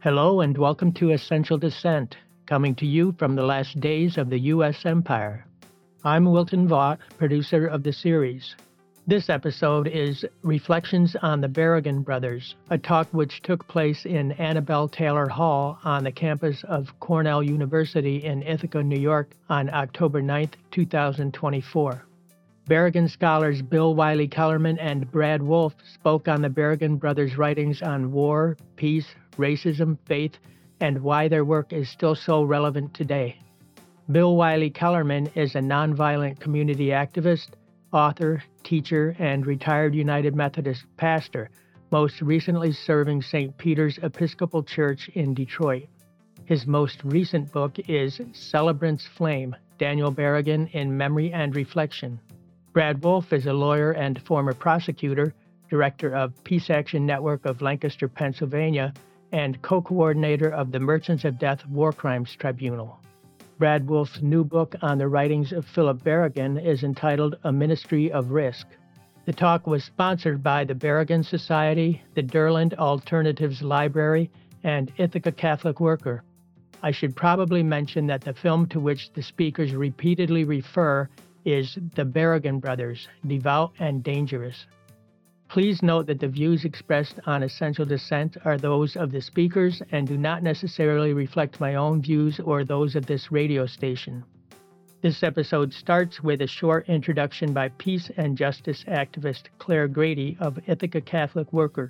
Hello and welcome to Essential Descent, coming to you from the last days of the U.S. Empire. I'm Wilton Vaught, producer of the series. This episode is Reflections on the Berrigan Brothers, a talk which took place in Annabelle Taylor Hall on the campus of Cornell University in Ithaca, New York on October 9, 2024. Berrigan scholars Bill Wiley Kellerman and Brad Wolfe spoke on the Berrigan brothers' writings on war, peace, racism, faith, and why their work is still so relevant today. Bill Wiley Kellerman is a nonviolent community activist, author, teacher, and retired United Methodist pastor, most recently serving St. Peter's Episcopal Church in Detroit. His most recent book is Celebrant's Flame, Daniel Berrigan in Memory and Reflection. Brad Wolfe is a lawyer and former prosecutor, director of Peace Action Network of Lancaster, Pennsylvania, and co-coordinator of the Merchants of Death War Crimes Tribunal. Brad Wolfe's new book on the writings of Philip Berrigan is entitled A Ministry of Risk. The talk was sponsored by the Berrigan Society, the Derland Alternatives Library, and Ithaca Catholic Worker. I should probably mention that the film to which the speakers repeatedly refer is The Berrigan Brothers, Devout and Dangerous. Please note that the views expressed on Essential Descent are those of the speakers and do not necessarily reflect my own views or those of this radio station. This episode starts with a short introduction by peace and justice activist Claire Grady of Ithaca Catholic Worker.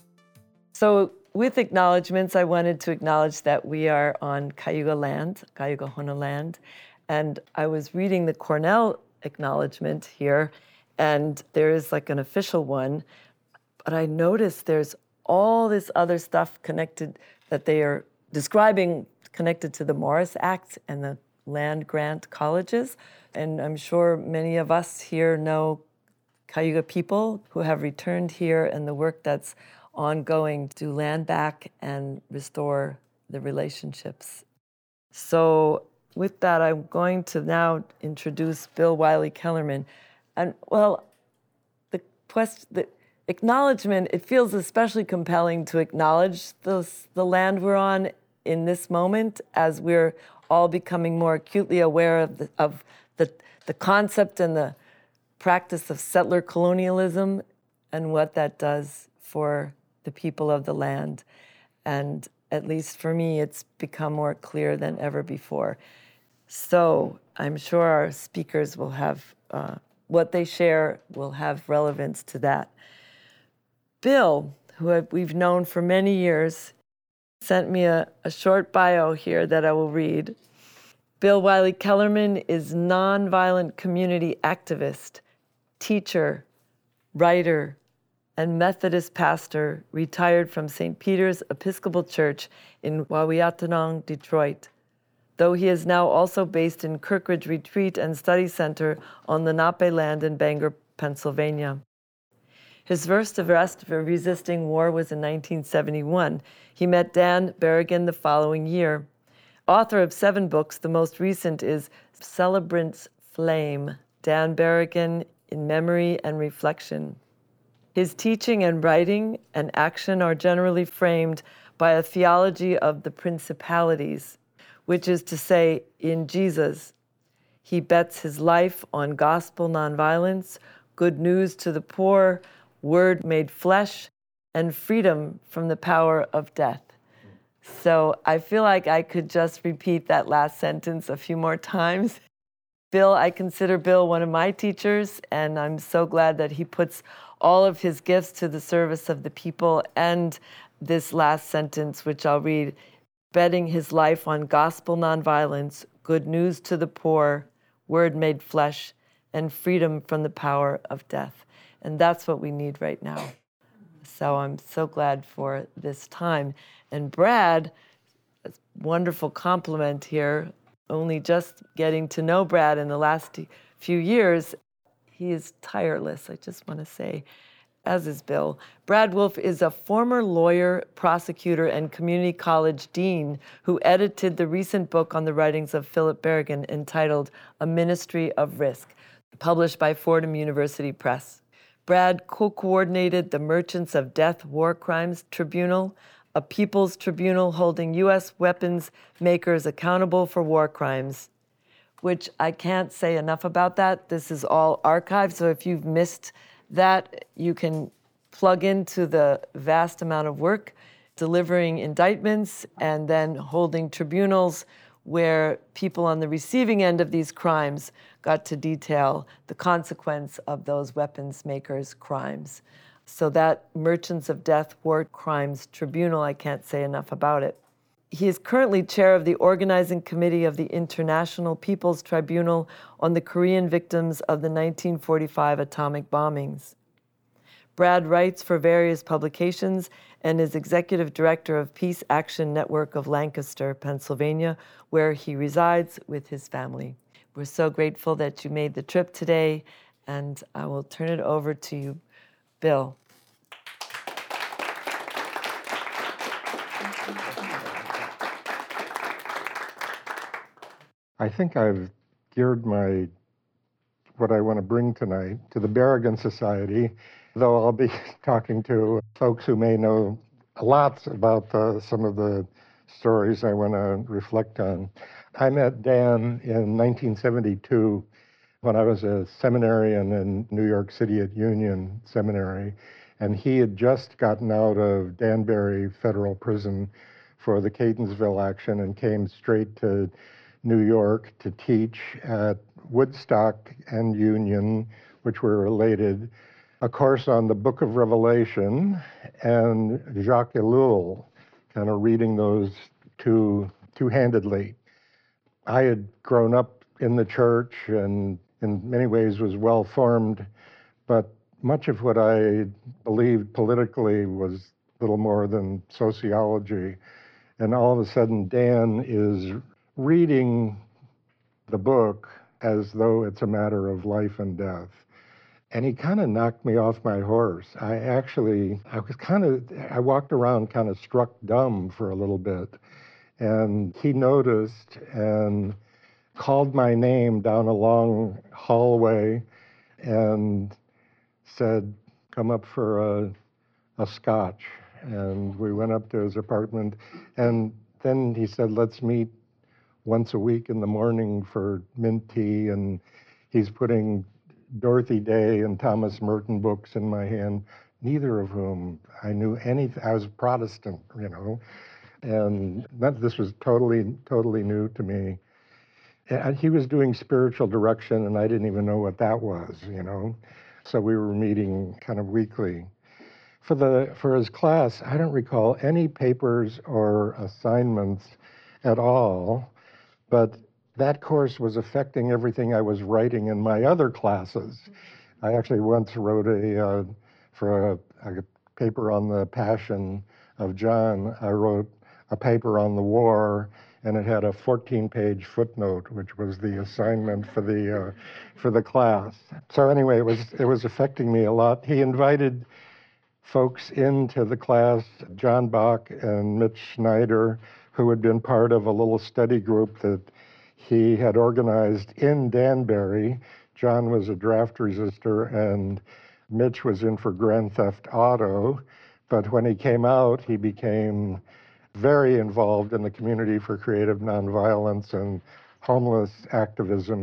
So with acknowledgments, I wanted to acknowledge that we are on Cayuga land, Cayuga Hono land, and I was reading the Cornell acknowledgement here, and there is like an official one, but I noticed there's all this other stuff connected that they are describing connected to the Morris Act and the land grant colleges. And I'm sure many of us here know Cayuga people who have returned here and the work that's ongoing to land back and restore the relationships. So with that, I'm going to now introduce Bill Wiley Kellerman. And well, the acknowledgement, it feels especially compelling to acknowledge the land we're on in this moment as we're all becoming more acutely aware of the concept and the practice of settler colonialism and what that does for the people of the land. And at least for me, it's become more clear than ever before. So I'm sure our speakers will have, what they share will have relevance to that. Bill, who we've known for many years, sent me a short bio here that I will read. Bill Wiley Kellerman is nonviolent community activist, teacher, writer, and Methodist pastor, retired from St. Peter's Episcopal Church in Wahweotanong, Detroit, though he is now also based in Kirkridge Retreat and Study Center on Lenape land in Bangor, Pennsylvania. His first arrest for resisting war was in 1971. He met Dan Berrigan the following year. Author of 7 books, the most recent is Celebrant's Flame, Dan Berrigan in Memory and Reflection. His teaching and writing and action are generally framed by a theology of the principalities, which is to say, in Jesus, he bets his life on gospel nonviolence, good news to the poor, word made flesh, and freedom from the power of death. So I feel like I could just repeat that last sentence a few more times. Bill, I consider Bill one of my teachers, and I'm so glad that he puts all of his gifts to the service of the people. And this last sentence, which I'll read, betting his life on gospel nonviolence, good news to the poor, word made flesh, and freedom from the power of death. And that's what we need right now. So I'm so glad for this time. And Brad, a wonderful compliment here, only just getting to know Brad in the last few years, he is tireless, I just want to say, as is Bill. Brad Wolfe is a former lawyer, prosecutor, and community college dean who edited the recent book on the writings of Philip Berrigan entitled A Ministry of Risk, published by Fordham University Press. Brad co-coordinated the Merchants of Death War Crimes Tribunal, a people's tribunal holding U.S. weapons makers accountable for war crimes, which I can't say enough about that. This is all archived, so if you've missed that, you can plug into the vast amount of work delivering indictments and then holding tribunals where people on the receiving end of these crimes got to detail the consequence of those weapons makers' crimes. So that Merchants of Death War Crimes Tribunal, I can't say enough about it. He is currently chair of the organizing committee of the International People's Tribunal on the Korean victims of the 1945 atomic bombings. Brad writes for various publications and is executive director of Peace Action Network of Lancaster, Pennsylvania, where he resides with his family. We're so grateful that you made the trip today, and I will turn it over to you, Bill. I think I've geared what I want to bring tonight to the Berrigan Society, though I'll be talking to folks who may know a lot about some of the stories I want to reflect on. I met Dan in 1972 when I was a seminarian in New York City at Union Seminary, and he had just gotten out of Danbury Federal Prison for the Catonsville action and came straight to New York to teach at Woodstock and Union, which were related, a course on the Book of Revelation and Jacques Ellul, kind of reading those two-handedly. I had grown up in the church and in many ways was well-formed, but much of what I believed politically was little more than sociology. And all of a sudden, Dan is reading the book as though it's a matter of life and death. And he kind of knocked me off my horse. I walked around kind of struck dumb for a little bit. And he noticed and called my name down a long hallway and said, "Come up for a scotch." And we went up to his apartment. And then he said, "Let's meet once a week in the morning for mint tea," and he's putting Dorothy Day and Thomas Merton books in my hand, neither of whom I knew anything. I was Protestant, and this was totally new to me. And he was doing spiritual direction, and I didn't even know what that was, So we were meeting kind of weekly. For his class, I don't recall any papers or assignments at all. But that course was affecting everything I was writing in my other classes. I actually once wrote for a paper on the Passion of John, I wrote a paper on the war, and it had a 14-page footnote, which was the assignment for the class. So anyway, it was affecting me a lot. He invited folks into the class, John Bach and Mitch Schneider, who had been part of a little study group that he had organized in Danbury. John was a draft resistor and Mitch was in for Grand Theft Auto. But when he came out, he became very involved in the Community for Creative Nonviolence and homeless activism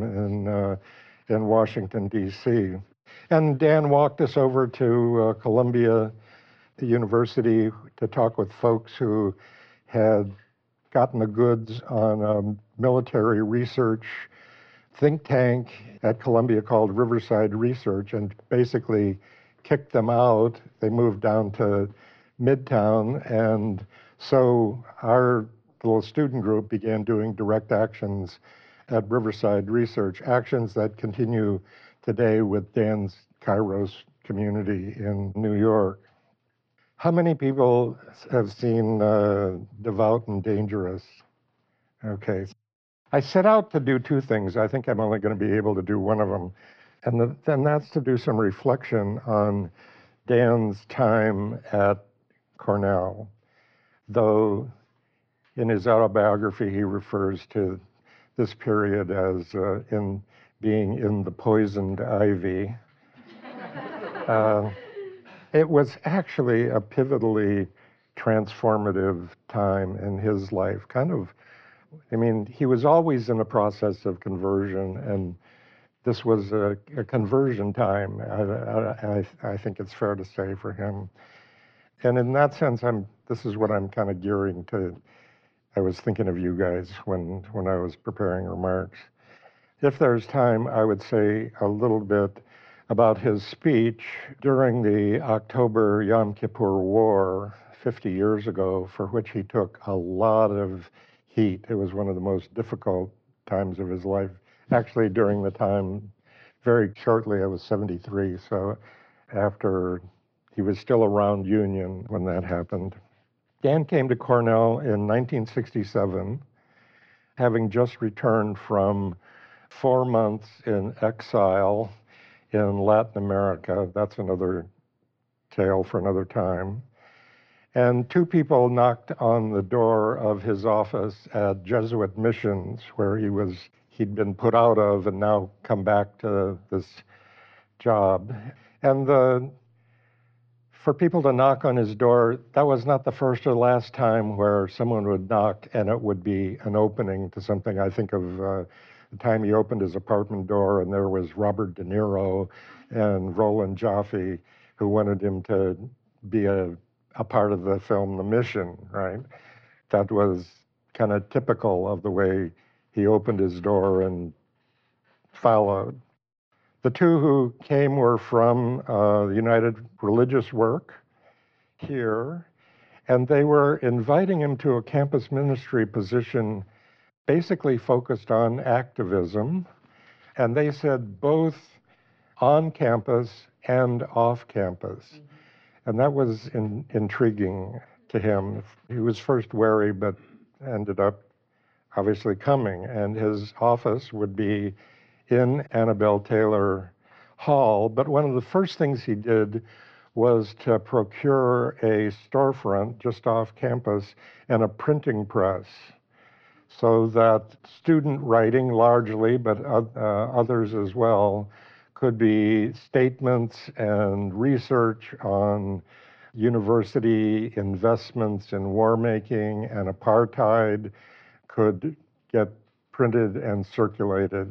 in Washington, D.C. And Dan walked us over to Columbia University to talk with folks who had gotten the goods on a military research think tank at Columbia called Riverside Research, and basically kicked them out. They moved down to Midtown, and so our little student group began doing direct actions at Riverside Research, actions that continue today with Dan's Kairos community in New York. How many people have seen Devout and Dangerous? Okay. I set out to do two things. I think I'm only going to be able to do one of them. And then that's to do some reflection on Dan's time at Cornell, though in his autobiography he refers to this period as in being in the poisoned ivy. It was actually a pivotally transformative time in his life. He was always in a process of conversion, and this was a conversion time, I think it's fair to say, for him. And in that sense, this is what I'm kind of gearing to. I was thinking of you guys when I was preparing remarks. If there's time, I would say a little bit about his speech during the October Yom Kippur War 50 years ago, for which he took a lot of heat. It was one of the most difficult times of his life. Actually, during the time, very shortly, I was 73, so after he was still around Union when that happened. Dan came to Cornell in 1967, having just returned from 4 months in exile in Latin America. That's another tale for another time. And two people knocked on the door of his office at Jesuit Missions, where he'd been put out of and now come back to this job. And for people to knock on his door, that was not the first or last time where someone would knock and it would be an opening to something. I think of the time he opened his apartment door and there was Robert De Niro and Roland Joffe, who wanted him to be a part of the film The Mission, right? That was kind of typical of the way he opened his door and followed. The two who came were from the United Religious Work here, and they were inviting him to a campus ministry position basically focused on activism. And they said both on campus and off campus. And that was intriguing to him. He was first wary, but ended up obviously coming. And his office would be in Annabelle Taylor Hall. But one of the first things he did was to procure a storefront just off campus and a printing press, so that student writing largely, but others as well, could be statements and research on university investments in war making and apartheid could get printed and circulated.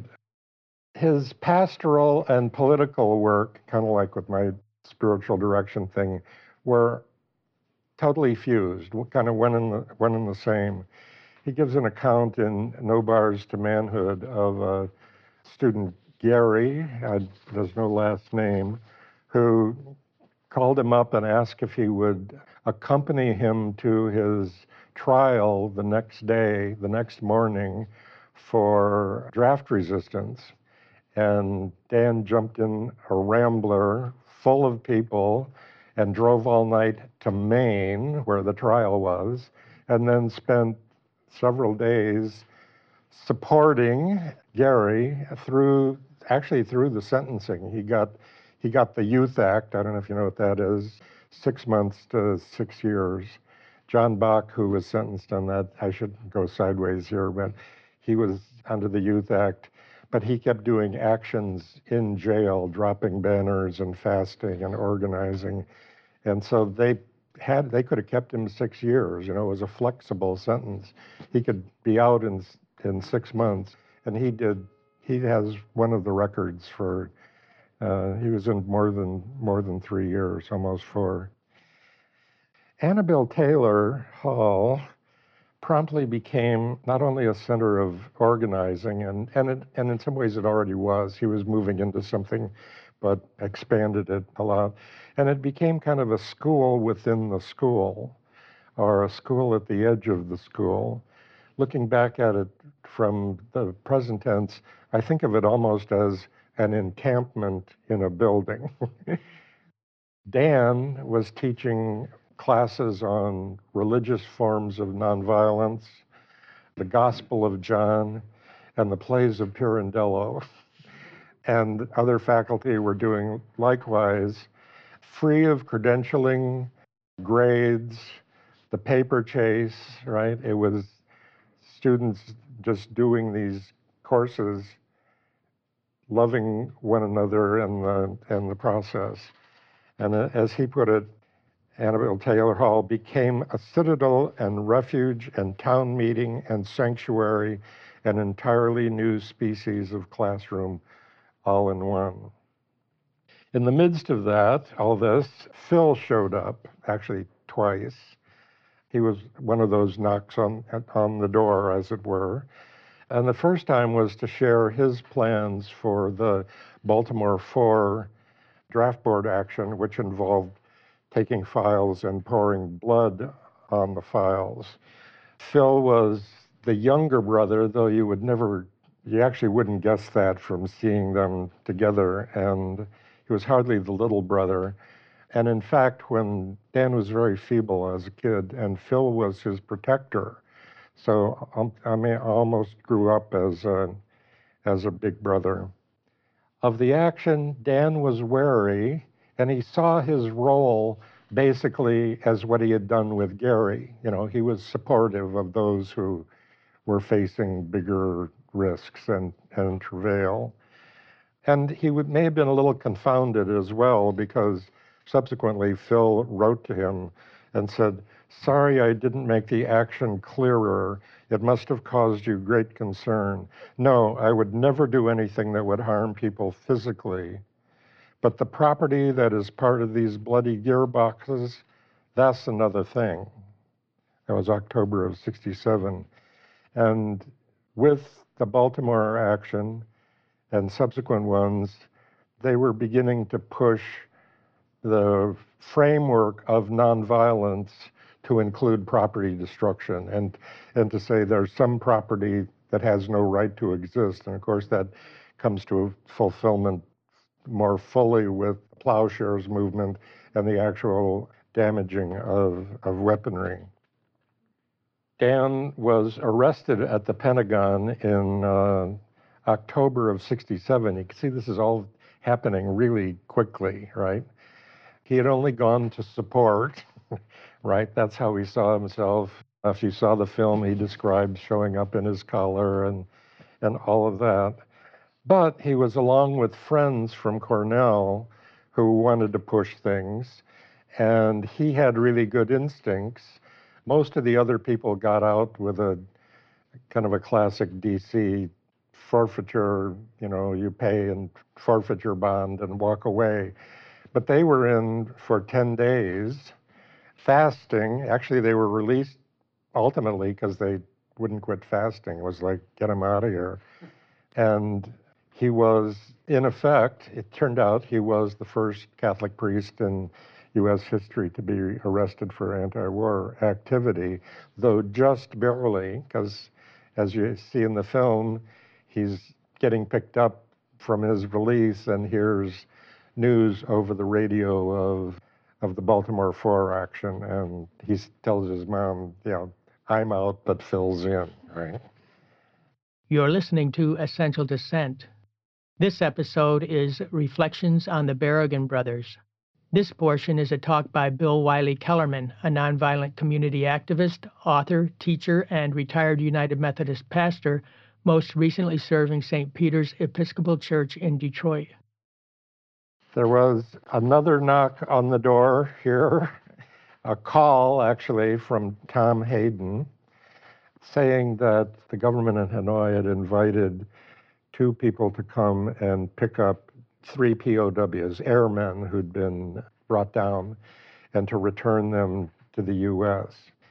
His pastoral and political work, kind of like with my spiritual direction thing, were totally fused, kind of one and the same. He gives an account in No Bars to Manhood of a student, Gary, there's no last name, who called him up and asked if he would accompany him to his trial the next day, the next morning, for draft resistance. And Dan jumped in a Rambler full of people and drove all night to Maine, where the trial was, and then spent several days supporting Gary through the sentencing. He got the Youth Act. I don't know if you know what that is. 6 months to 6 years. John Bach, who was sentenced on that, I should go sideways here, but he was under the Youth Act. But he kept doing actions in jail, dropping banners and fasting and organizing. And so they could have kept him 6 years. It was a flexible sentence. He could be out in 6 months. And he has one of the records for, he was in more than 3 years, almost 4. Annabelle Taylor Hall promptly became not only a center of organizing, and in some ways it already was. He was moving into something, but expanded it a lot. And it became kind of a school within the school, or a school at the edge of the school. Looking back at it from the present tense, I think of it almost as an encampment in a building. Dan was teaching classes on religious forms of nonviolence, the Gospel of John, and the plays of Pirandello. And other faculty were doing likewise, free of credentialing, grades, the paper chase, right? It was students just doing these courses, loving one another and the process. And as he put it, Annabelle Taylor Hall became a citadel and refuge and town meeting and sanctuary, an entirely new species of classroom all in one. In the midst of all this, Phil showed up, actually twice. He was one of those knocks on the door, as it were. And the first time was to share his plans for the Baltimore 4 draft board action, which involved taking files and pouring blood on the files. Phil was the younger brother, though you actually wouldn't guess that from seeing them together, and he was hardly the little brother. And in fact, when Dan was very feeble as a kid, and Phil was his protector, so I almost grew up as a big brother. Of the action, Dan was wary, and he saw his role basically as what he had done with Gary. He was supportive of those who were facing bigger risks and travail. And he may have been a little confounded as well, because subsequently Phil wrote to him and said, "Sorry I didn't make the action clearer. It must have caused you great concern. No, I would never do anything that would harm people physically. But the property that is part of these bloody gearboxes, that's another thing." That was October of '67. And with the Baltimore action and subsequent ones, they were beginning to push the framework of nonviolence to include property destruction and to say there's some property that has no right to exist. And of course, that comes to fulfillment more fully with the Plowshares movement and the actual damaging of weaponry. Dan was arrested at the Pentagon in October of '67. You can see this is all happening really quickly, right? He had only gone to support, right? That's how he saw himself. If you saw the film, he described showing up in his collar and all of that. But he was along with friends from Cornell who wanted to push things, and he had really good instincts. Most of the other people got out with a kind of a classic DC forfeiture, you pay and forfeit your bond and walk away. But they were in for 10 days, fasting. Actually, they were released ultimately because they wouldn't quit fasting. It was like, get them out of here. And he was, in effect, it turned out he was the first Catholic priest in U.S. history to be arrested for anti-war activity, though just barely, because as you see in the film, he's getting picked up from his release and hears news over the radio of the Baltimore 4 action, and he tells his mom, I'm out, but Phil's in, right? You're listening to Essential Dissent. This episode is Reflections on the Berrigan Brothers. This portion is a talk by Bill Wiley Kellerman, a nonviolent community activist, author, teacher, and retired United Methodist pastor, most recently serving St. Peter's Episcopal Church in Detroit. There was another knock on the door here, a call actually from Tom Hayden, saying that the government in Hanoi had invited 2 people to come and pick up 3 POWs, airmen who'd been brought down, and to return them to the U.S.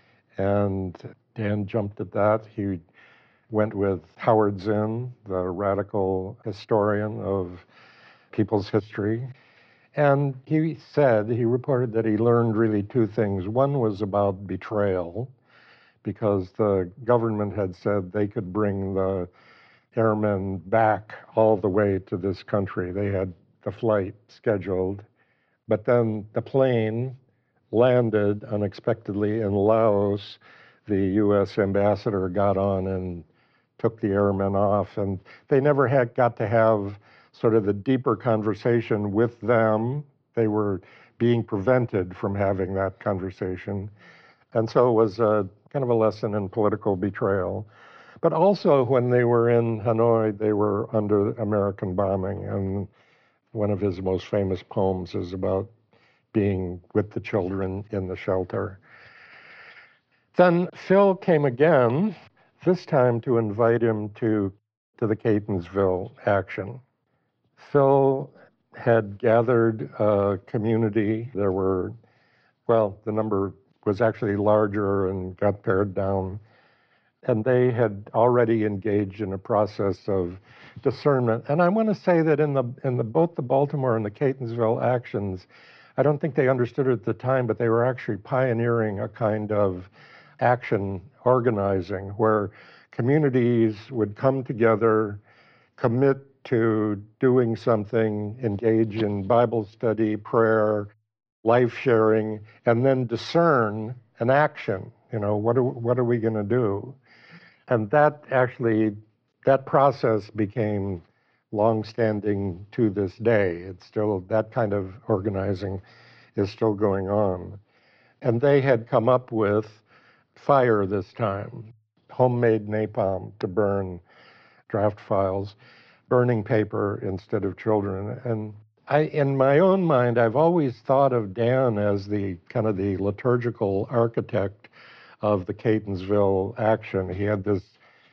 And Dan jumped at that. He went with Howard Zinn, the radical historian of people's history. And he reported that he learned really 2 things. One was about betrayal, because the government had said they could bring the airmen back all the way to this country. They had the flight scheduled, but then the plane landed unexpectedly in Laos. The U.S. ambassador got on and took the airmen off, and they never got to have sort of the deeper conversation with them. They were being prevented from having that conversation. And so it was kind of a lesson in political betrayal. But also, when they were in Hanoi, they were under American bombing. And one of his most famous poems is about being with the children in the shelter. Then Phil came again, this time to invite him to the Catonsville action. Phil had gathered a community. There were, well, the number was actually larger and got pared down. And they had already engaged in a process of discernment. And I want to say that in both the Baltimore and the Catonsville actions, I don't think they understood it at the time, but they were actually pioneering a kind of action organizing where communities would come together, commit to doing something, engage in Bible study, prayer, life sharing, and then discern an action. You know, what are we going to do? And that process became long-standing to this day. It's still, that kind of organizing is still going on. And they had come up with fire this time, homemade napalm to burn draft files, burning paper instead of children. And in my own mind, I've always thought of Dan as the kind of the liturgical architect of the Catonsville action. He had this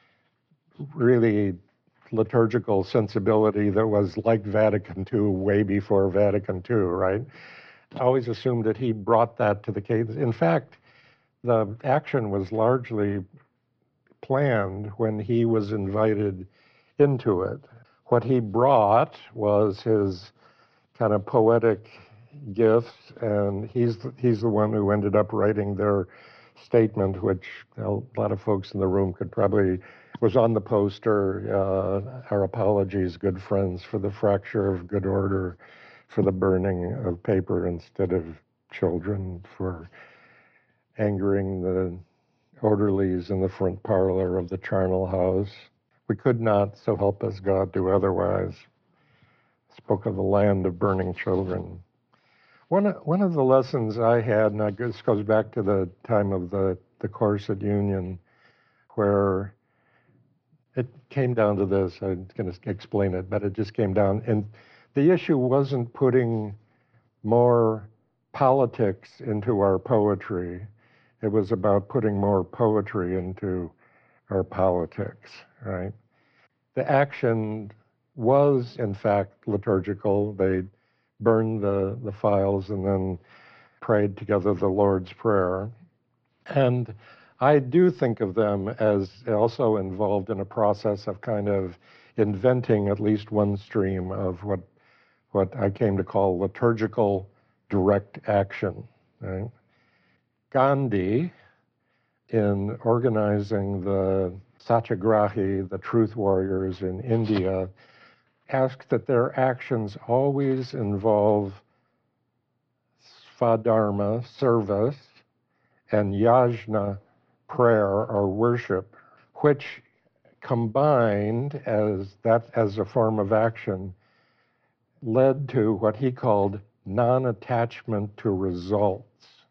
really liturgical sensibility that was like Vatican II way before Vatican II, right? I always assumed that he brought that to the Catons. In fact, the action was largely planned when he was invited into it. What he brought was his kind of poetic gifts, and he's the one who ended up writing their statement, which a lot of folks in the room could probably, was on the poster, our apologies, good friends, for the fracture of good order, for the burning of paper instead of children, for angering the orderlies in the front parlor of the charnel house. We could not, so help us God, do otherwise. Spoke of the land of burning children. One of the lessons I had, and this goes back to the time of the course at Union, where it came down to this. I'm going to explain it, but it just came down. And the issue wasn't putting more politics into our poetry. It was about putting more poetry into our politics, right? The action was, in fact, liturgical. They burned the files and then prayed together the Lord's Prayer. And I do think of them as also involved in a process of kind of inventing at least one stream of what I came to call liturgical direct action, right? Gandhi, in organizing the Satyagrahi, the truth warriors in India, asked that their actions always involve svadharma, service, and yajna, prayer or worship, which combined as a form of action led to what he called non-attachment to results.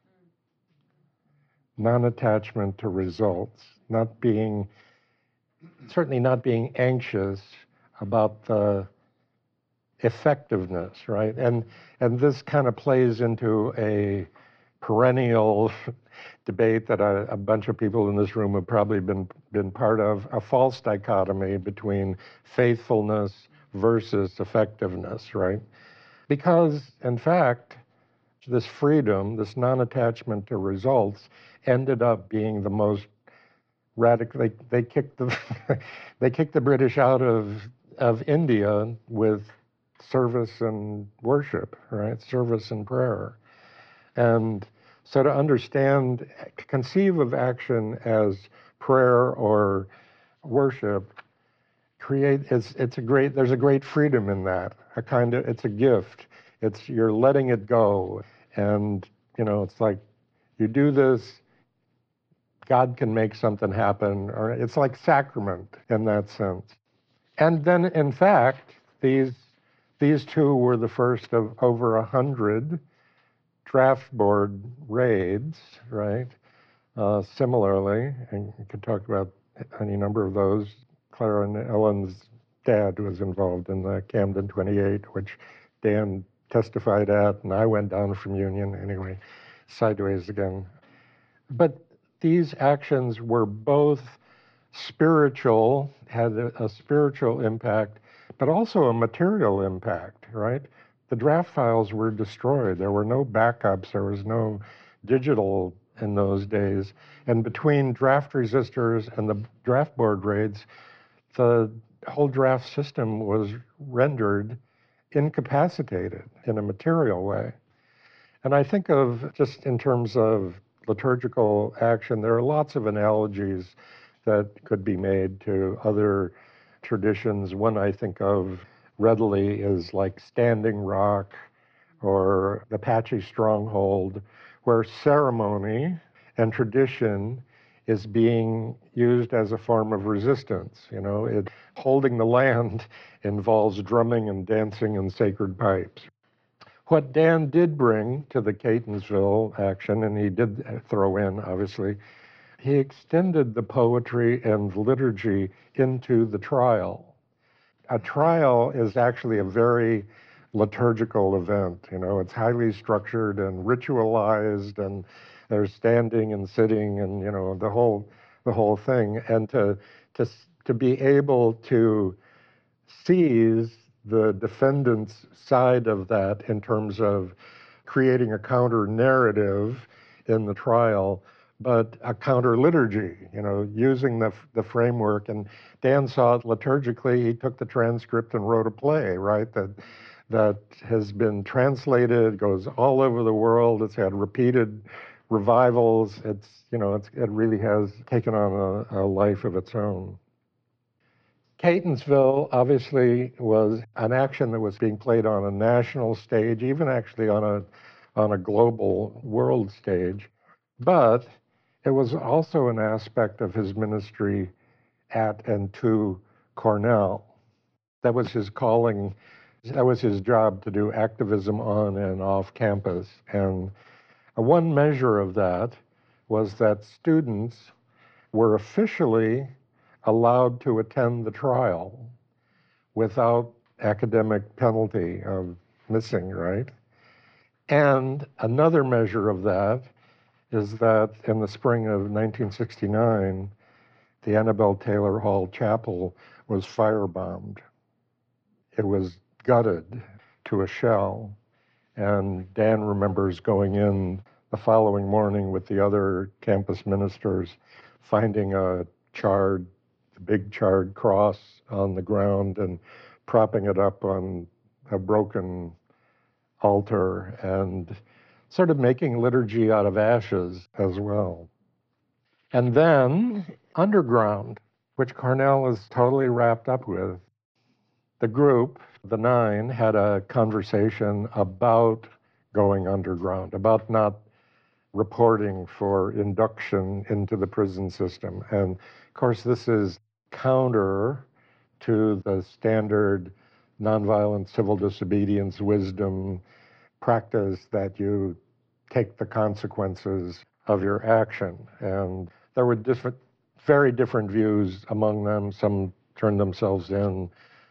Non-attachment to results, certainly not being anxious about the effectiveness, right? And this kind of plays into a perennial debate that a bunch of people in this room have probably been part of, a false dichotomy between faithfulness versus effectiveness, right? Because, in fact, this freedom, this non-attachment to results, ended up being the most radical. They kicked the British out of India with service and worship, right? Service and prayer. And so to understand, to conceive of action as prayer or worship, there's a great freedom in that. It's a gift. You're letting it go. And, it's like you do this, God can make something happen, or it's like sacrament in that sense. And then, in fact, these two were the first of over 100 draft board raids, right? Similarly, and you could talk about any number of those. Clara and Ellen's dad was involved in the Camden 28, which Dan testified at, and I went down from Union anyway, sideways again. But these actions were both spiritual, had a spiritual impact, but also a material impact, right? The draft files were destroyed. There were no backups. There was no digital in those days. And between draft resistors and the draft board raids, the whole draft system was rendered incapacitated in a material way. And I think of, just in terms of liturgical action, there are lots of analogies that could be made to other traditions. One I think of readily is like Standing Rock or the Apache Stronghold, where ceremony and tradition is being used as a form of resistance. Holding the land involves drumming and dancing and sacred pipes. What Dan did bring to the Catonsville action, and he did throw in, obviously, he extended the poetry and liturgy into the trial. A trial is actually a very liturgical event. It's highly structured and ritualized, and there's standing and sitting and, the whole thing. And to be able to seize the defendant's side of that in terms of creating a counter narrative in the trial, but a counter liturgy, using the framework. And Dan saw it liturgically. He took the transcript and wrote a play, right? That has been translated, goes all over the world. It's had repeated revivals. It really has taken on a life of its own. Catonsville obviously was an action that was being played on a national stage, even actually on a global world stage. But it was also an aspect of his ministry at and to Cornell. That was his calling. That was his job to do activism on and off campus. And one measure of that was that students were officially allowed to attend the trial without academic penalty of missing, right? And another measure of that is that in the spring of 1969, the Annabelle Taylor Hall Chapel was firebombed. It was gutted to a shell. And Dan remembers going in the following morning with the other campus ministers, finding a big charred cross on the ground and propping it up on a broken altar and sort of making liturgy out of ashes as well. And then underground, which Cornell is totally wrapped up with. The group, the 9, had a conversation about going underground, about not reporting for induction into the prison system. And of course, this is counter to the standard nonviolent civil disobedience wisdom practice that you take the consequences of your action. And there were very different views among them. Some turned themselves in,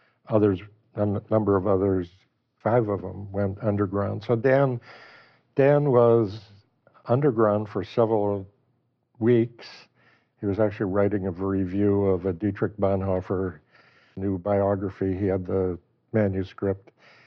a number of others, 5 of them went underground. So Dan was underground for several weeks. He was actually writing a review of a Dietrich Bonhoeffer new biography. He had the manuscript.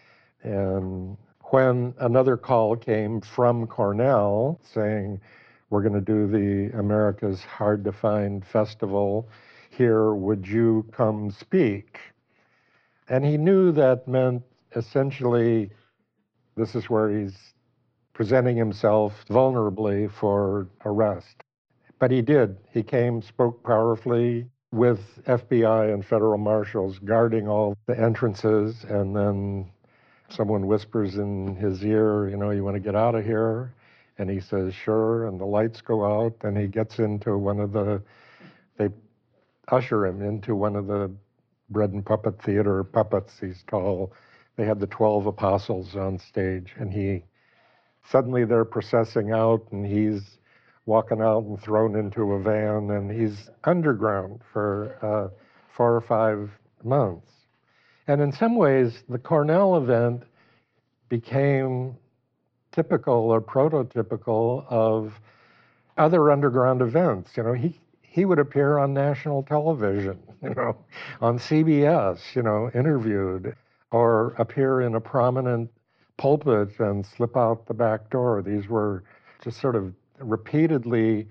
And when another call came from Cornell saying, we're going to do the America's Hard to Find Festival here, would you come speak? And he knew that meant essentially this is where he's presenting himself vulnerably for arrest. But he did. He came, spoke powerfully with FBI and federal marshals guarding all the entrances, and then someone whispers in his ear, you want to get out of here? And he says, sure, and the lights go out, and he gets into they usher him into one of the bread and puppet theater puppets. He's tall. They had the 12 apostles on stage, and suddenly they're processing out, and he's walking out and thrown into a van, and he's underground for 4 or 5 months. And in some ways, the Cornell event became typical or prototypical of other underground events. He would appear on national television, on CBS, interviewed, or appear in a prominent pulpit and slip out the back door. These were just sort of repeatedly,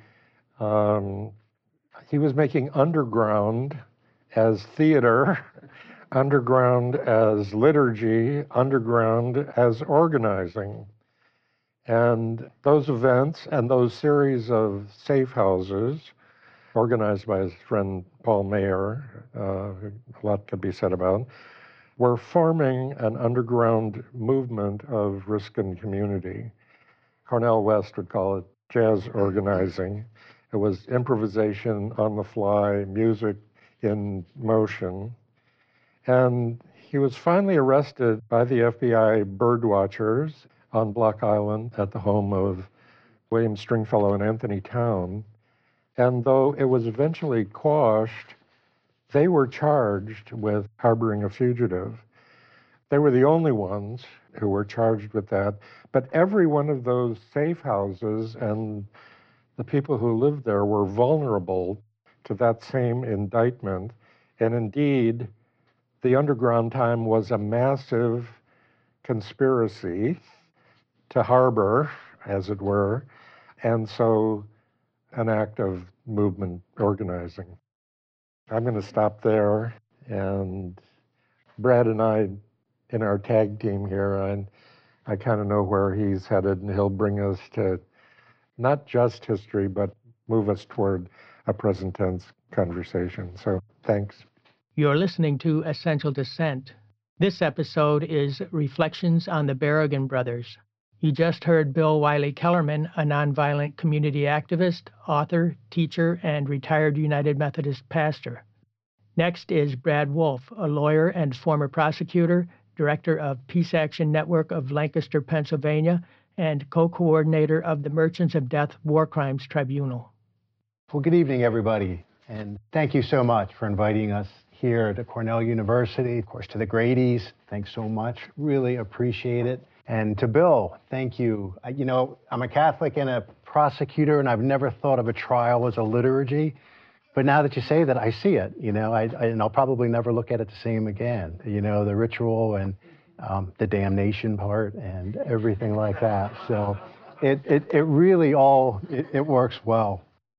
he was making underground as theater, underground as liturgy, underground as organizing. And those events and those series of safe houses, organized by his friend Paul Mayer, a lot could be said about, were forming an underground movement of risk and community. Cornel West would call it jazz organizing. It was improvisation on the fly, music in motion. And he was finally arrested by the FBI bird watchers on Block Island at the home of William Stringfellow and Anthony Town. And though it was eventually quashed, they were charged with harboring a fugitive. They were the only ones who were charged with that. But every one of those safe houses and the people who lived there were vulnerable to that same indictment. And indeed, the underground time was a massive conspiracy to harbor, as it were, and so an act of movement organizing. I'm going to stop there, and Brad and I, in our tag team here, I kind of know where he's headed, and he'll bring us to not just history, but move us toward a present tense conversation. So thanks. You're listening to Essential Dissent. This episode is Reflections on the Berrigan Brothers. You just heard Bill Wiley Kellerman, a nonviolent community activist, author, teacher, and retired United Methodist pastor. Next is Brad Wolf, a lawyer and former prosecutor, director of Peace Action Network of Lancaster, Pennsylvania, and co-coordinator of the Merchants of Death War Crimes Tribunal. Well, good evening, everybody, and thank you so much for inviting us here to Cornell University. Of course, to the Grady's, thanks so much. Really appreciate it. And to Bill, thank you. I'm a Catholic and a prosecutor, and I've never thought of a trial as a liturgy. But now that you say that, I see it, and I'll probably never look at it the same again. The ritual and the damnation part and everything like that. So it really it works well.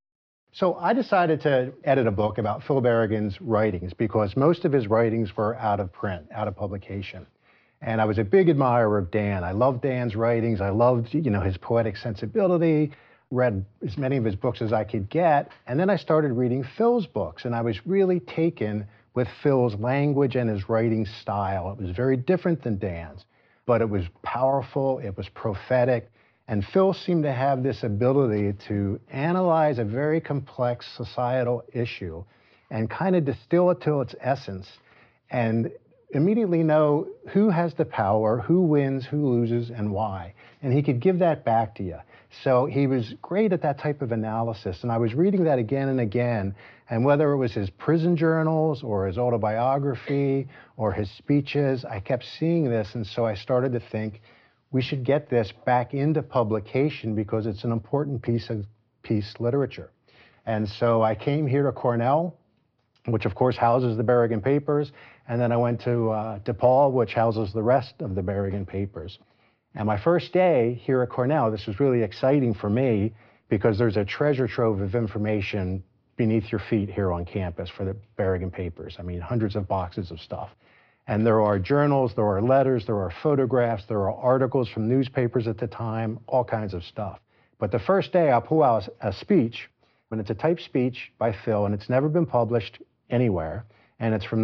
So I decided to edit a book about Phil Berrigan's writings because most of his writings were out of print, out of publication. And I was a big admirer of Dan. I loved Dan's writings. I loved, his poetic sensibility, read as many of his books as I could get. And then I started reading Phil's books, and I was really taken with Phil's language and his writing style. It was very different than Dan's, but it was powerful, it was prophetic. And Phil seemed to have this ability to analyze a very complex societal issue and kind of distill it to its essence and immediately know who has the power, who wins, who loses, and why. And he could give that back to you. So he was great at that type of analysis. And I was reading that again and again. And whether it was his prison journals or his autobiography or his speeches, I kept seeing this. And so I started to think, we should get this back into publication because it's an important piece of peace literature. And so I came here to Cornell, which of course houses the Berrigan Papers, and then I went to DePaul, which houses the rest of the Berrigan Papers. And my first day here at Cornell, this was really exciting for me because there's a treasure trove of information beneath your feet here on campus for the Berrigan Papers. I mean, hundreds of boxes of stuff. And there are journals, there are letters, there are photographs, there are articles from newspapers at the time, all kinds of stuff. But the first day I'll pull out a speech, and it's a typed speech by Phil, and it's never been published anywhere. And it's from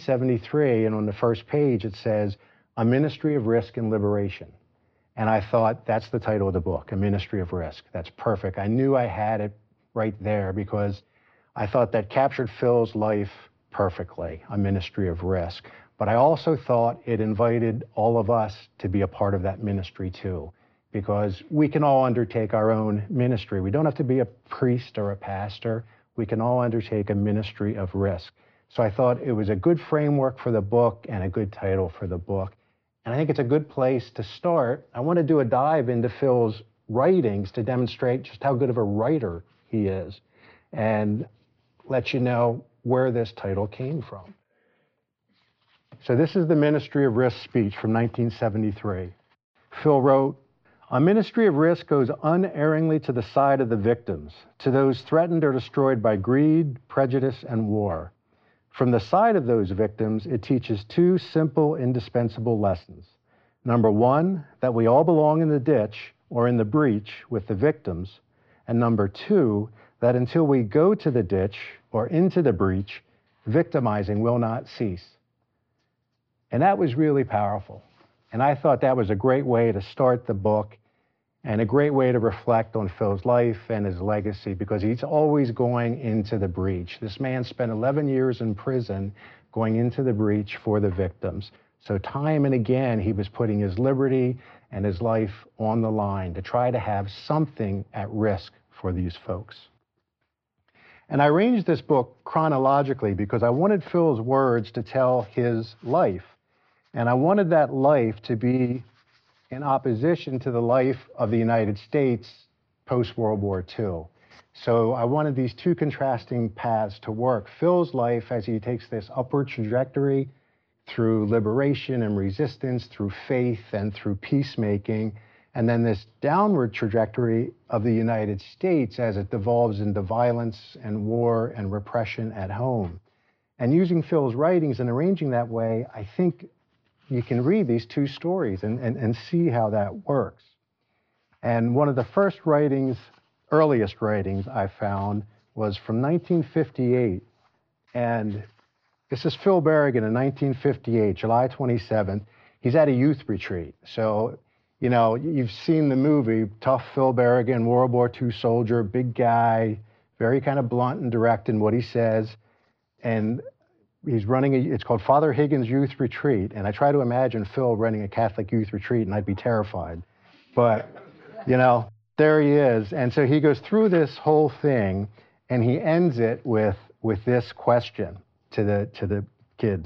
1973, and on the first page it says, A Ministry of Risk and Liberation. And I thought, that's the title of the book, A Ministry of Risk. That's perfect. I knew I had it right there because I thought that captured Phil's life perfectly, A Ministry of Risk. But I also thought it invited all of us to be a part of that ministry too, because we can all undertake our own ministry. We don't have to be a priest or a pastor. We can all undertake a ministry of risk. So I thought it was a good framework for the book and a good title for the book. And I think it's a good place to start. I want to do a dive into Phil's writings to demonstrate just how good of a writer he is and let you know where this title came from. So this is the Ministry of Risk speech from 1973. Phil wrote, "A ministry of risk goes unerringly to the side of the victims, to those threatened or destroyed by greed, prejudice, and war. From the side of those victims, it teaches two simple, indispensable lessons. Number one, that we all belong in the ditch or in the breach with the victims. And number two, that until we go to the ditch or into the breach, victimizing will not cease." And that was really powerful. And I thought that was a great way to start the book and a great way to reflect on Phil's life and his legacy, because he's always going into the breach. This man spent 11 years in prison going into the breach for the victims. So time and again, he was putting his liberty and his life on the line to try to have something at risk for these folks. And I arranged this book chronologically because I wanted Phil's words to tell his life. And I wanted that life to be in opposition to the life of the United States post-World War II. So I wanted these two contrasting paths to work. Phil's life as he takes this upward trajectory through liberation and resistance, through faith and through peacemaking, and then this downward trajectory of the United States as it devolves into violence and war and repression at home. And using Phil's writings and arranging that way, I think you can read these two stories and see how that works. And one of the first writings, earliest writings I found was from 1958. And this is Phil Berrigan in 1958, July 27th. He's at a youth retreat. So, you know, you've seen the movie, tough Phil Berrigan, World War II soldier, big guy, very kind of blunt and direct in what he says. And he's running it's called Father Higgins Youth Retreat. And I try to imagine Phil running a Catholic youth retreat and I'd be terrified. But, you know, there he is. And so he goes through this whole thing and he ends it with this question to the kids.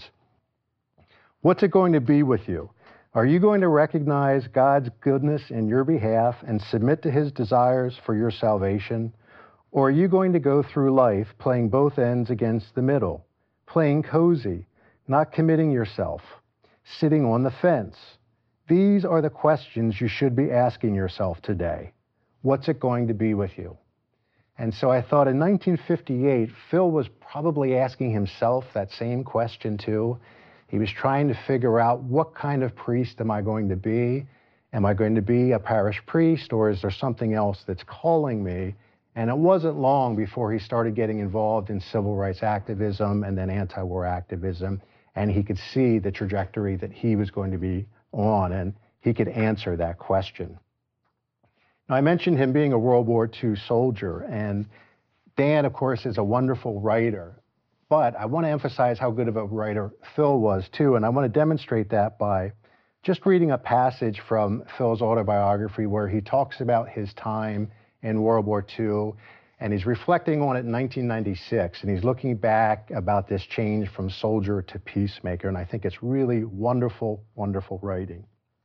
What's it going to be with you? Are you going to recognize God's goodness in your behalf and submit to his desires for your salvation? Or are you going to go through life playing both ends against the middle, playing cozy, not committing yourself, sitting on the fence? These are the questions you should be asking yourself today. What's it going to be with you? And so I thought in 1958, Phil was probably asking himself that same question too. He was trying to figure out, what kind of priest am I going to be? Am I going to be a parish priest, or is there something else that's calling me? And it wasn't long before he started getting involved in civil rights activism and then anti-war activism. And he could see the trajectory that he was going to be on, and he could answer that question. Now, I mentioned him being a World War II soldier, and Dan, of course, is a wonderful writer. But I want to emphasize how good of a writer Phil was too, and I want to demonstrate that by just reading a passage from Phil's autobiography where he talks about his time in World War II, and he's reflecting on it in 1996, and he's looking back about this change from soldier to peacemaker, and I think it's really wonderful, wonderful writing.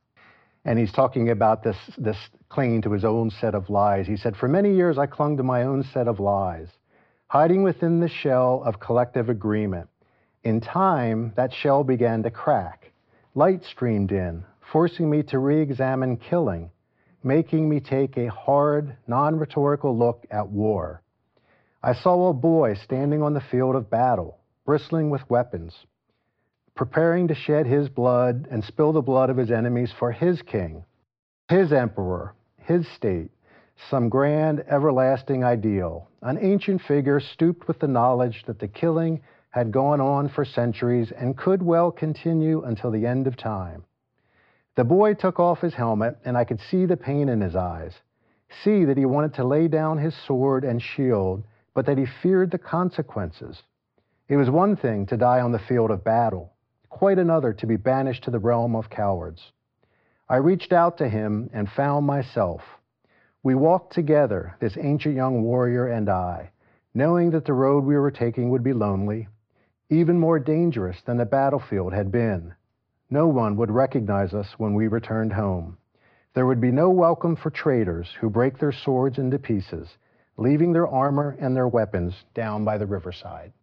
And he's talking about this clinging to his own set of lies. He said, "For many years I clung to my own set of lies, hiding within the shell of collective agreement. In time, that shell began to crack. Light streamed in, forcing me to re-examine killing, making me take a hard, non-rhetorical look at war. I saw a boy standing on the field of battle, bristling with weapons, preparing to shed his blood and spill the blood of his enemies for his king, his emperor, his state, some grand, everlasting ideal. An ancient figure stooped with the knowledge that the killing had gone on for centuries and could well continue until the end of time. The boy took off his helmet, and I could see the pain in his eyes, see that he wanted to lay down his sword and shield, but that he feared the consequences. It was one thing to die on the field of battle, quite another to be banished to the realm of cowards. I reached out to him and found myself. We walked together, this ancient young warrior and I, knowing that the road we were taking would be lonely, even more dangerous than the battlefield had been. No one would recognize us when we returned home. There would be no welcome for traitors who break their swords into pieces, leaving their armor and their weapons down by the riverside.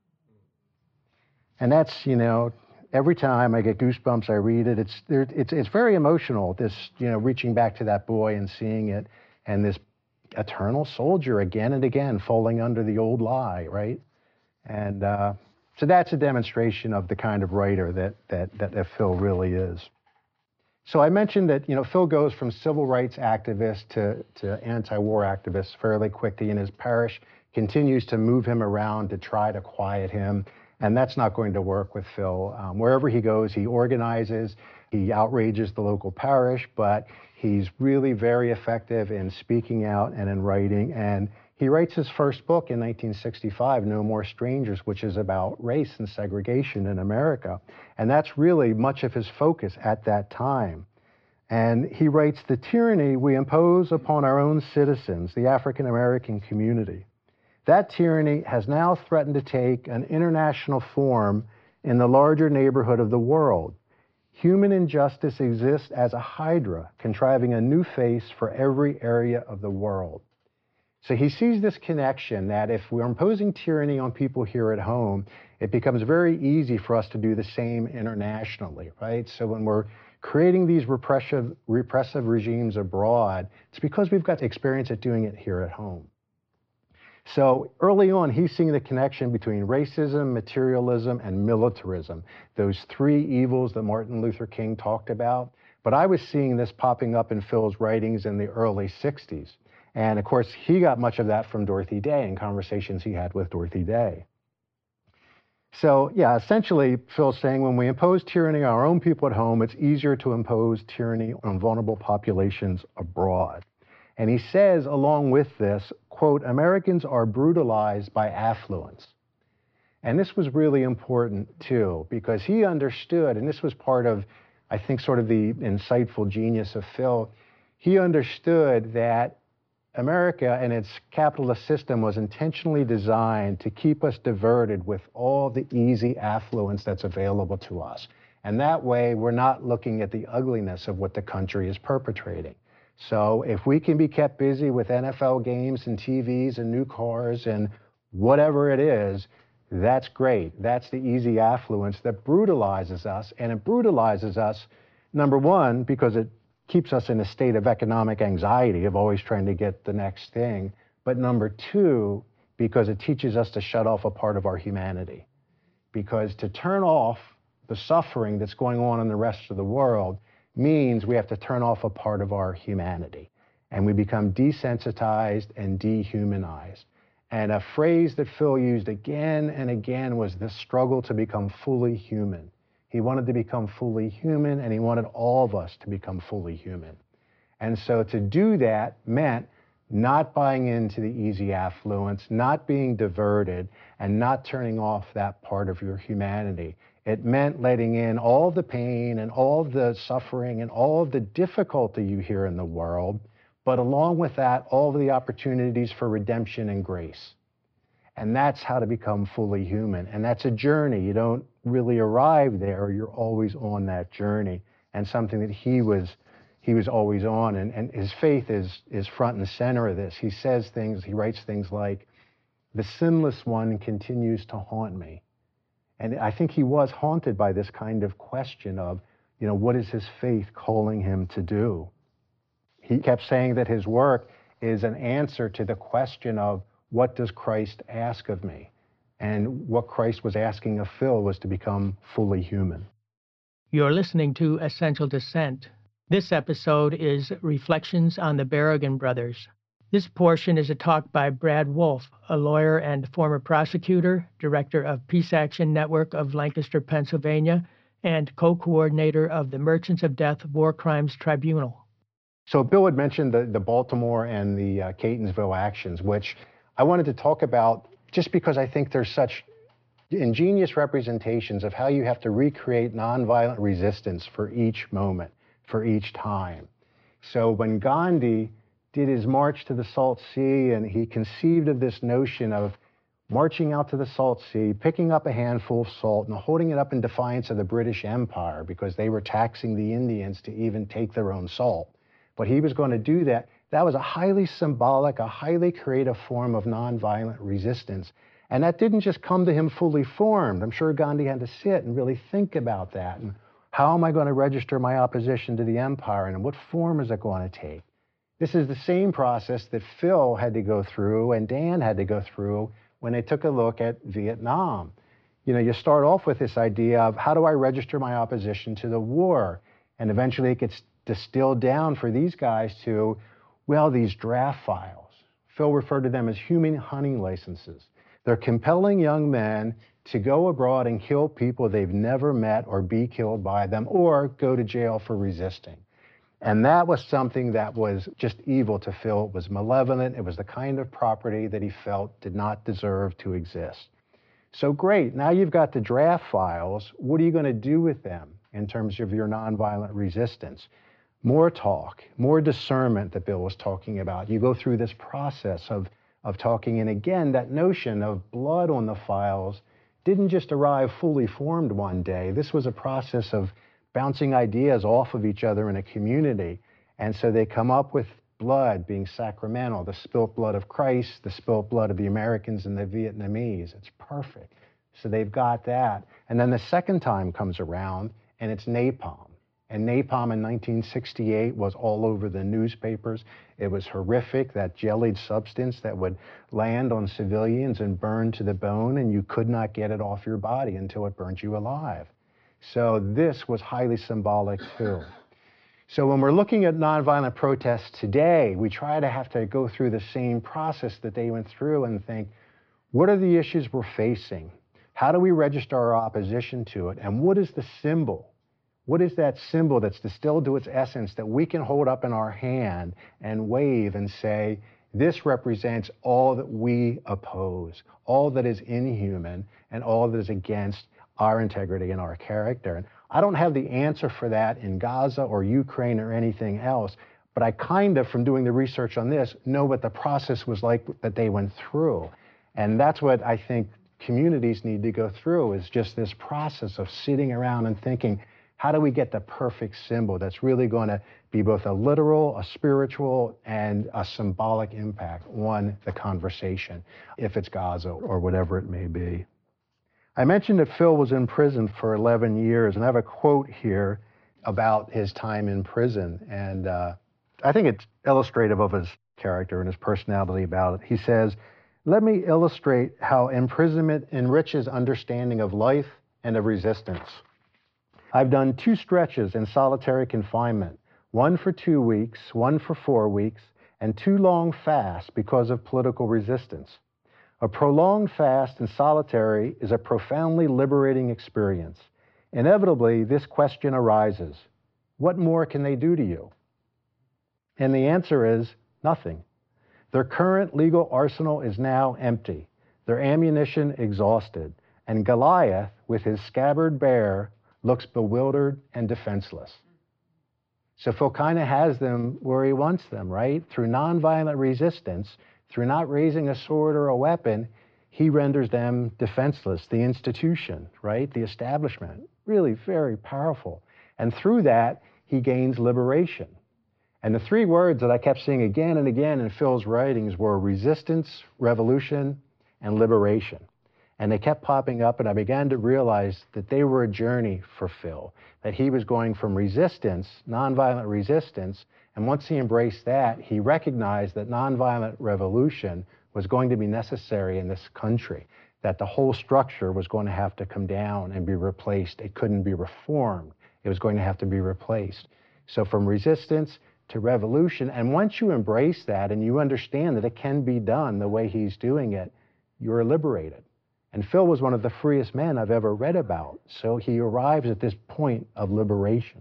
And that's, every time I get goosebumps, I read it. It's very emotional, this, reaching back to that boy and seeing it, and this eternal soldier again and again falling under the old lie, right? And so that's a demonstration of the kind of writer that Phil really is. So I mentioned that, Phil goes from civil rights activist to anti-war activist fairly quickly, and his parish continues to move him around to try to quiet him. And that's not going to work with Phil. Wherever he goes, he organizes, he outrages the local parish, but he's really very effective in speaking out and in writing. And he writes his first book in 1965, No More Strangers, which is about race and segregation in America. And that's really much of his focus at that time. And he writes, "The tyranny we impose upon our own citizens, the African American community. That tyranny has now threatened to take an international form in the larger neighborhood of the world. Human injustice exists as a hydra, contriving a new face for every area of the world." So he sees this connection that if we're imposing tyranny on people here at home, it becomes very easy for us to do the same internationally, right? So when we're creating these repressive regimes abroad, it's because we've got experience at doing it here at home. So early on, he's seeing the connection between racism, materialism, and militarism, those three evils that Martin Luther King talked about. But I was seeing this popping up in Phil's writings in the early 60s. And of course, he got much of that from Dorothy Day and conversations he had with Dorothy Day. So yeah, essentially, Phil's saying when we impose tyranny on our own people at home, it's easier to impose tyranny on vulnerable populations abroad. And he says, along with this, quote, "Americans are brutalized by affluence." And this was really important too, because he understood, and this was part of, I think, sort of the insightful genius of Phil, he understood that America and its capitalist system was intentionally designed to keep us diverted with all the easy affluence that's available to us. And that way, we're not looking at the ugliness of what the country is perpetrating. So if we can be kept busy with NFL games and TVs and new cars and whatever it is, that's great. That's the easy affluence that brutalizes us. And it brutalizes us, number one, because it keeps us in a state of economic anxiety of always trying to get the next thing. But number two, because it teaches us to shut off a part of our humanity. Because to turn off the suffering that's going on in the rest of the world means we have to turn off a part of our humanity. And we become desensitized and dehumanized. And a phrase that Phil used again and again was the struggle to become fully human. He wanted to become fully human, and he wanted all of us to become fully human. And so to do that meant not buying into the easy affluence, not being diverted, and not turning off that part of your humanity. It meant letting in all the pain and all the suffering and all the difficulty you hear in the world, but along with that, all of the opportunities for redemption and grace. And that's how to become fully human. And that's a journey. You don't really arrive there. You're always on that journey. And something that he was always on. And his faith is front and center of this. He says things, he writes things like, "The sinless one continues to haunt me." And I think he was haunted by this kind of question of, what is his faith calling him to do? He kept saying that his work is an answer to the question of, what does Christ ask of me? And what Christ was asking of Phil was to become fully human. You're listening to Essential Dissent. This episode is Reflections on the Berrigan Brothers. This portion is a talk by Brad Wolf, a lawyer and former prosecutor, director of Peace Action Network of Lancaster, Pennsylvania, and co-coordinator of the Merchants of Death War Crimes Tribunal. So Bill had mentioned the Baltimore and the Catonsville actions, which I wanted to talk about just because I think there's such ingenious representations of how you have to recreate nonviolent resistance for each moment, for each time. So when Gandhi did his march to the Salt Sea, and he conceived of this notion of marching out to the salt sea, picking up a handful of salt and holding it up in defiance of the British Empire because they were taxing the Indians to even take their own salt. But he was going to do that. That was a highly symbolic, a highly creative form of nonviolent resistance. And that didn't just come to him fully formed. I'm sure Gandhi had to sit and really think about that. And how am I going to register my opposition to the empire? And what form is it going to take? This is the same process that Phil had to go through and Dan had to go through when they took a look at Vietnam. You know, you start off with this idea of how do I register my opposition to the war? And eventually it gets distilled down for these guys to, well, these draft files. Phil referred to them as human hunting licenses. They're compelling young men to go abroad and kill people they've never met or be killed by them or go to jail for resisting. And that was something that was just evil to Phil. It was malevolent. It was the kind of property that he felt did not deserve to exist. So great, now you've got the draft files. What are you going to do with them in terms of your nonviolent resistance? More talk, more discernment that Bill was talking about. You go through this process of talking, and again, that notion of blood on the files didn't just arrive fully formed one day. This was a process of bouncing ideas off of each other in a community. And so they come up with blood being sacramental, the spilt blood of Christ, the spilt blood of the Americans and the Vietnamese. It's perfect. So they've got that. And then the second time comes around and it's napalm. And napalm in 1968 was all over the newspapers. It was horrific, that jellied substance that would land on civilians and burn to the bone, and you could not get it off your body until it burned you alive. So this was highly symbolic too. So when we're looking at nonviolent protests today, we try to have to go through the same process that they went through and think, what are the issues we're facing? How do we register our opposition to it? And what is the symbol? What is that symbol that's distilled to its essence that we can hold up in our hand and wave and say, this represents all that we oppose, all that is inhuman, and all that is against our integrity and our character. And I don't have the answer for that in Gaza or Ukraine or anything else, but I kind of, from doing the research on this, know what the process was like that they went through. And that's what I think communities need to go through, is just this process of sitting around and thinking, how do we get the perfect symbol that's really going to be both a literal, a spiritual, and a symbolic impact on the conversation, if it's Gaza or whatever it may be. I mentioned that Phil was in prison for 11 years, and I have a quote here about his time in prison, and I think it's illustrative of his character and his personality about it. He says, "Let me illustrate how imprisonment enriches understanding of life and of resistance. I've done 2 stretches in solitary confinement, one for 2 weeks, one for 4 weeks, and 2 long fasts because of political resistance. A prolonged fast in solitary is a profoundly liberating experience. Inevitably, this question arises, what more can they do to you? And the answer is nothing. Their current legal arsenal is now empty, their ammunition exhausted, and Goliath, with his scabbard bare, looks bewildered and defenseless." So Phil kind of has them where he wants them, right? Through nonviolent resistance, through not raising a sword or a weapon, he renders them defenseless, the institution, right? The establishment, really very powerful. And through that, he gains liberation. And the 3 words that I kept seeing again and again in Phil's writings were resistance, revolution, and liberation. And they kept popping up, and I began to realize that they were a journey for Phil, that he was going from resistance, nonviolent resistance, and once he embraced that, he recognized that nonviolent revolution was going to be necessary in this country, that the whole structure was going to have to come down and be replaced. It couldn't be reformed. It was going to have to be replaced. So from resistance to revolution, and once you embrace that and you understand that it can be done the way he's doing it, you're liberated. And Phil was one of the freest men I've ever read about. So he arrives at this point of liberation.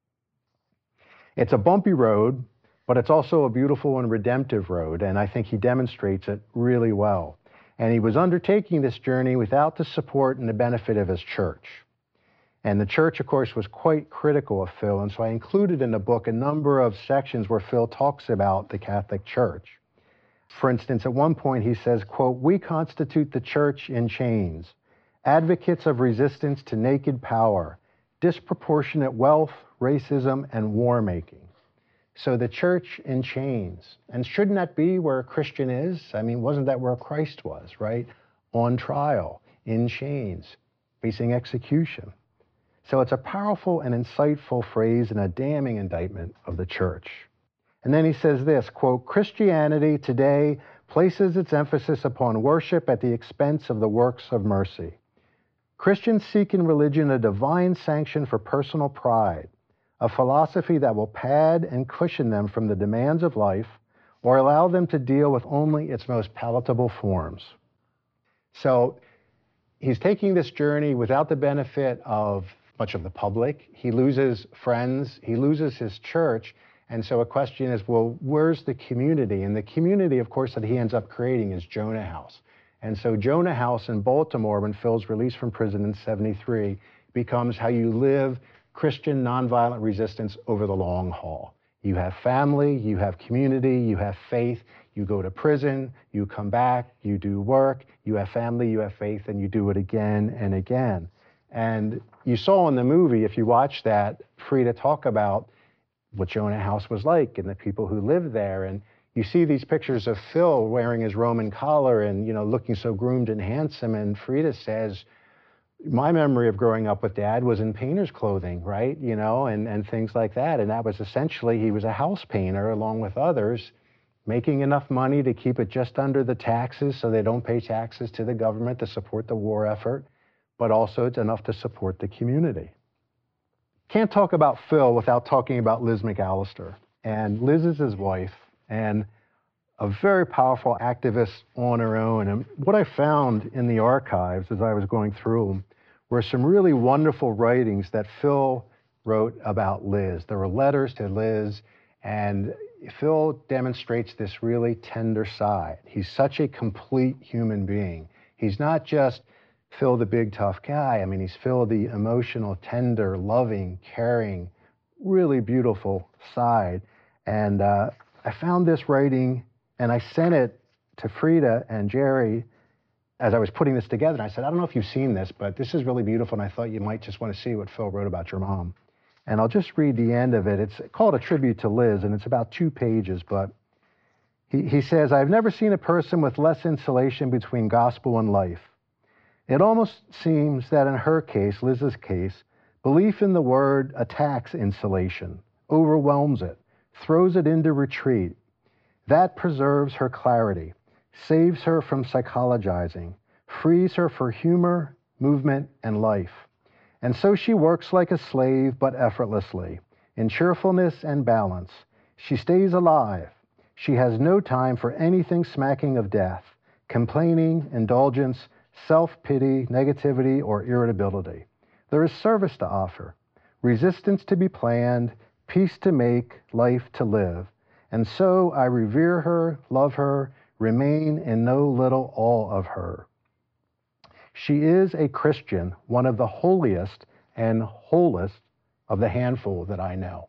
It's a bumpy road, but it's also a beautiful and redemptive road. And I think he demonstrates it really well. And he was undertaking this journey without the support and the benefit of his church. And the church, of course, was quite critical of Phil. And so I included in the book a number of sections where Phil talks about the Catholic Church. For instance, at one point he says, quote, "We constitute the church in chains, advocates of resistance to naked power, disproportionate wealth, racism, and war making." So the church in chains. And shouldn't that be where a Christian is? I mean, wasn't that where Christ was, right? On trial, in chains, facing execution. So it's a powerful and insightful phrase and a damning indictment of the church. And then he says this, quote, "Christianity today places its emphasis upon worship at the expense of the works of mercy. Christians seek in religion a divine sanction for personal pride, a philosophy that will pad and cushion them from the demands of life or allow them to deal with only its most palatable forms." So he's taking this journey without the benefit of much of the public. He loses friends, he loses his church. And so a question is, well, where's the community? And the community, of course, that he ends up creating is Jonah House. And so Jonah House in Baltimore, when Phil's released from prison in '73, becomes how you live Christian nonviolent resistance over the long haul. You have family, you have community, you have faith, you go to prison, you come back, you do work, you have family, you have faith, and you do it again and again. And you saw in the movie, if you watch that, Frida talk about what Jonah House was like and the people who lived there. And you see these pictures of Phil wearing his Roman collar and, you know, looking so groomed and handsome. And Frida says, my memory of growing up with Dad was in painter's clothing, right? You know, and things like that. And that was essentially, he was a house painter along with others, making enough money to keep it just under the taxes so they don't pay taxes to the government to support the war effort, but also it's enough to support the community. Can't talk about Phil without talking about Liz McAllister. And Liz is his wife and a very powerful activist on her own. And what I found in the archives as I was going through them were some really wonderful writings that Phil wrote about Liz. There were letters to Liz, and Phil demonstrates this really tender side. He's such a complete human being. He's not just Phil the big tough guy. I mean, he's Phil the emotional, tender, loving, caring, really beautiful side. And I found this writing and I sent it to Frida and Jerry as I was putting this together. And I said, I don't know if you've seen this, but this is really beautiful. And I thought you might just want to see what Phil wrote about your mom. And I'll just read the end of it. It's called A Tribute to Liz, and it's about 2 pages. But he says, "I've never seen a person with less insulation between gospel and life. It almost seems that in her case, Liz's case, belief in the word attacks insulation, overwhelms it, throws it into retreat. That preserves her clarity, saves her from psychologizing, frees her for humor, movement, and life. And so she works like a slave, but effortlessly, in cheerfulness and balance. She stays alive. She has no time for anything smacking of death, complaining, indulgence, self-pity, negativity, or irritability. There is service to offer, resistance to be planned, peace to make, life to live. And so I revere her, love her, remain in no little awe of her. She is a Christian, one of the holiest and wholest of the handful that I know."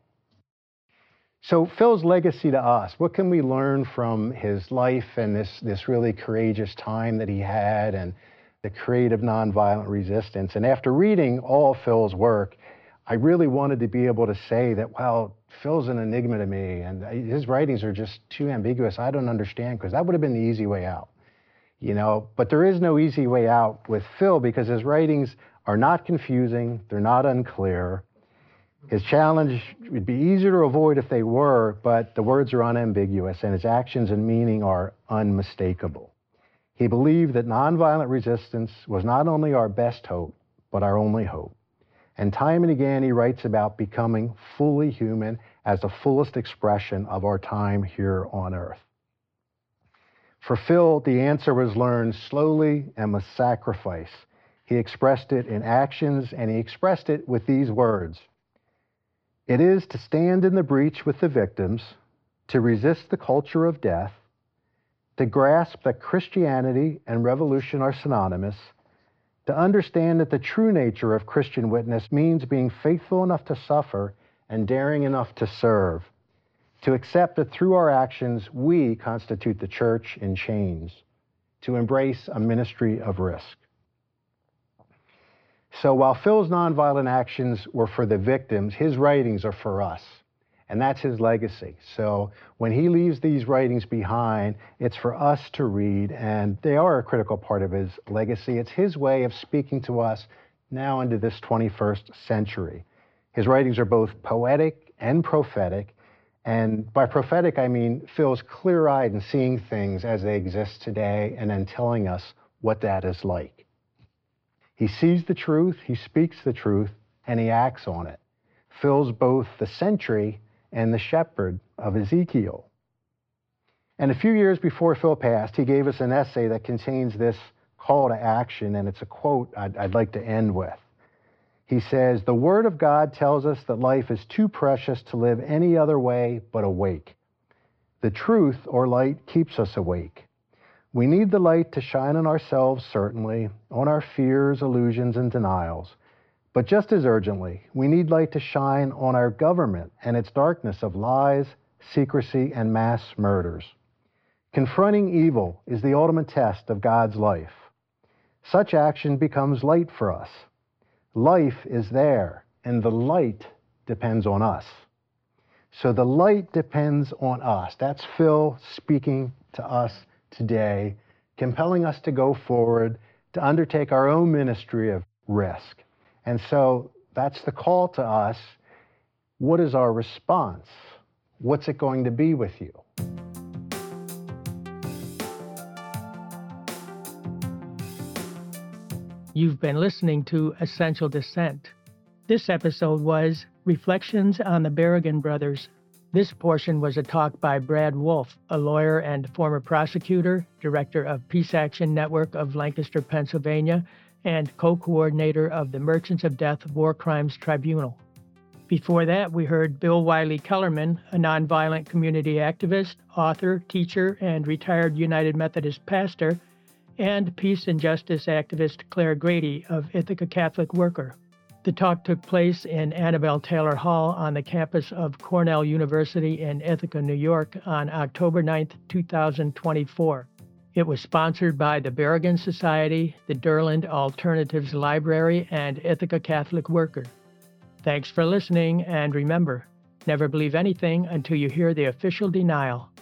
So Phil's legacy to us, what can we learn from his life and this really courageous time that he had and the creative nonviolent resistance? And after reading all Phil's work, I really wanted to be able to say that, well, Phil's an enigma to me and his writings are just too ambiguous. I don't understand, because that would have been the easy way out. You know, but there is no easy way out with Phil because his writings are not confusing, they're not unclear. His challenge would be easier to avoid if they were, but the words are unambiguous and his actions and meaning are unmistakable. He believed that nonviolent resistance was not only our best hope, but our only hope. And time and again, he writes about becoming fully human as the fullest expression of our time here on earth. For Phil, the answer was learned slowly and with sacrifice. He expressed it in actions, and he expressed it with these words: "It is to stand in the breach with the victims, to resist the culture of death, to grasp that Christianity and revolution are synonymous, to understand that the true nature of Christian witness means being faithful enough to suffer and daring enough to serve. to accept that through our actions, we constitute the church in chains, to embrace a ministry of risk. So while Phil's nonviolent actions were for the victims, his writings are for us. And that's his legacy. So when he leaves these writings behind, it's for us to read, and they are a critical part of his legacy. It's his way of speaking to us now into this 21st century. His writings are both poetic and prophetic. And by prophetic, I mean Phil's clear-eyed and seeing things as they exist today and then telling us what that is like. He sees the truth, he speaks the truth, and he acts on it. Phil's both the sentry and the shepherd of Ezekiel. And a few years before Phil passed, he gave us an essay that contains this call to action, and it's a quote I'd like to end with. He says, "The Word of God tells us that life is too precious to live any other way but awake. The truth, or light, keeps us awake. We need the light to shine on ourselves, certainly, on our fears, illusions, and denials. But just as urgently, we need light to shine on our government and its darkness of lies, secrecy, and mass murders. Confronting evil is the ultimate test of God's life. Such action becomes light for us. Life is there, and the light depends on us." So the light depends on us. That's Phil speaking to us today, compelling us to go forward, to undertake our own ministry of risk. And so that's the call to us. What is our response? What's it going to be with you? You've been listening to Essential Dissent. This episode was Reflections on the Berrigan Brothers. This portion was a talk by Brad Wolf, a lawyer and former prosecutor, director of Peace Action Network of Lancaster, Pennsylvania, and co-coordinator of the Merchants of Death War Crimes Tribunal. Before that, we heard Bill Wiley Kellerman, a nonviolent community activist, author, teacher, and retired United Methodist pastor, and peace and justice activist Claire Grady of Ithaca Catholic Worker. The talk took place in Annabelle Taylor Hall on the campus of Cornell University in Ithaca, New York on October 9, 2024. It was sponsored by the Berrigan Society, the Durland Alternatives Library, and Ithaca Catholic Worker. Thanks for listening, and remember, never believe anything until you hear the official denial.